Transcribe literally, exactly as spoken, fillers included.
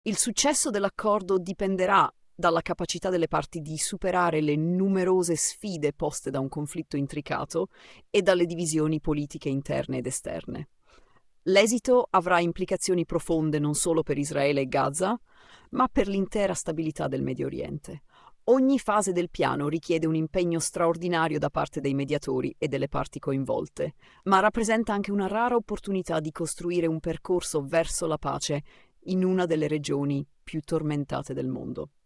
Il successo dell'accordo dipenderà dalla capacità delle parti di superare le numerose sfide poste da un conflitto intricato e dalle divisioni politiche interne ed esterne. L'esito avrà implicazioni profonde non solo per Israele e Gaza, ma per l'intera stabilità del Medio Oriente. Ogni fase del piano richiede un impegno straordinario da parte dei mediatori e delle parti coinvolte, ma rappresenta anche una rara opportunità di costruire un percorso verso la pace in una delle regioni più tormentate del mondo.